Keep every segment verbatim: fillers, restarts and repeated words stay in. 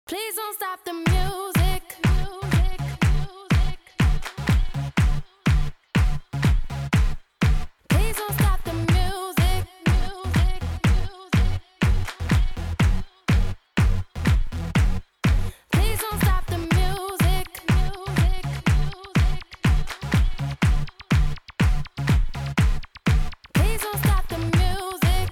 Please don't stop the music. Please don't stop the music. Please don't stop the music. Please don't stop the music.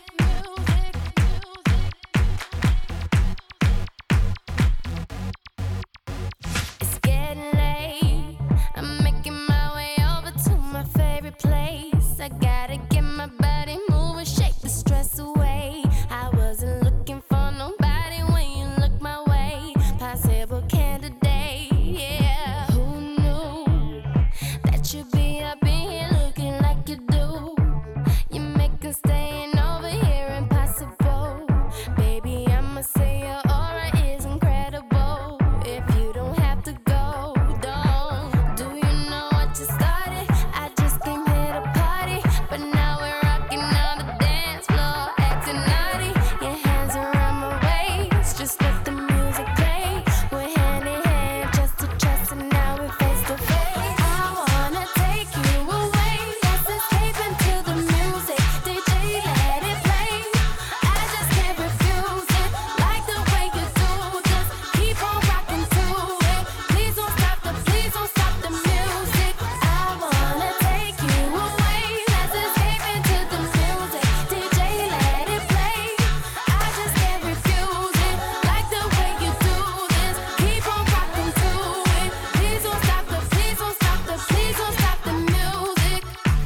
It's getting late. I'm making my way over to my favorite place. I gotta get my body moving, shake the stress away. I wasn't looking for nobody when you look my way. Possible candidate, yeah. Who knew that you'd be up in here looking like you do? You making staying over here impossible. Baby, I'ma say your aura is incredible. If you don't have to go, don't. Do you know what you started? I just came here to party, but now we're rocking on the dance floor, acting naughty. Your hands around my waist, just let the music play. We're hand in hand, just to trust, and now we're face to face. I wanna take you away, let's escape into the music. D J, let it play. I just can't refuse it, like the way you do. Just keep on rocking to it. Please don't stop the, please don't stop the music. I wanna take you away, let's escape into the music. D J, let it play. I just can't refuse it, like the way you do this. Keep on rocking to it. Please don't stop the, please don't stop the, please don't stop the music.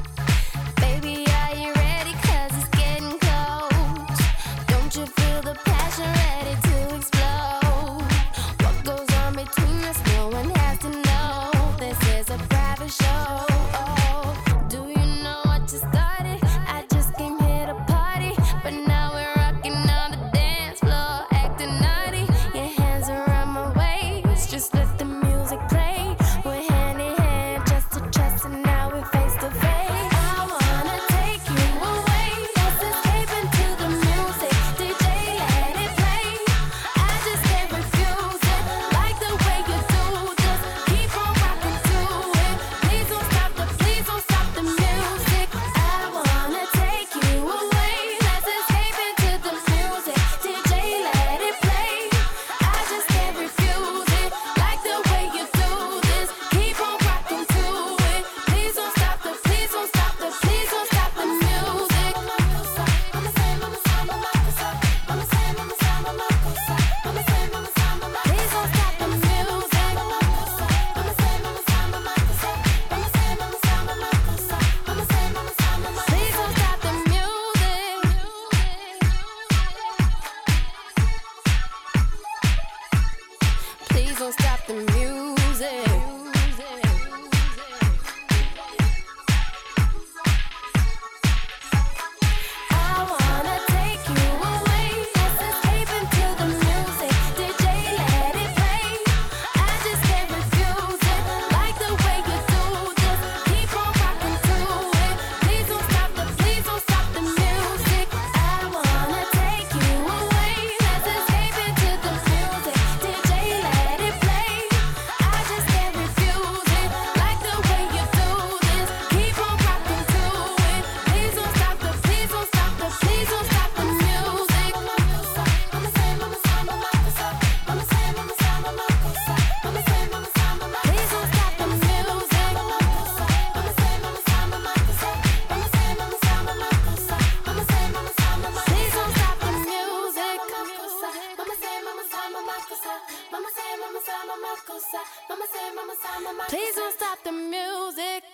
Baby, are you ready? 'Cause it's getting close. Don't you feel the passion ready to explode? What goes on between us, no one has to know. This is a private show. Oh, do you know what you started? I just came here to party, but now we're rocking on the dance floor, acting naughty. Your hands around my waist, just let the music play. We're hand in hand, just to trust, and now we're face to face. I wanna take you away, let's escape into the music. D J, let it play. I just can't refuse it, like the way you do. Just keep on rocking to it. Please don't stop the, please don't stop the music. I wanna take you away, let's escape into the music. D J, let it play. I just can't refuse it, like the way you do this. Keep on rocking to it. Please don't stop the, please don't stop the, please don't stop the music. Mama say, mama say, mama say, mama say, mama say, mama say, mama say, mama say, mama say. Please don't stop the music. Mama say, mama say, mama say, mama say, mama say, mama say, mama say, mama say, mama say. Please don't stop the music. Please don't stop the music. I wanna take you away, let's escape into the music. D J, let it play. I just can't refuse it, like the way you do. Just keep on rocking to it. Please don't stop the, please don't stop the music. I wanna take you away, let's escape into the music. D J, let it play. I just can't refuse it, like the way you do this. Keep on rocking to it. Please don't stop the, please don't stop the, please don't stop the music. Mama say, mama say, mama say, mama say, mama say, mama say, mama say, mama say, mama say. Please don't stop the music. Mama say, mama say, mama say, mama say, mama say, mama say, mama say, mama say, mama say. Please don't stop the music. Mama say, mama say, mama say, mama say, mama say, mama say, mama say, mama say, mama say. Please don't stop the music.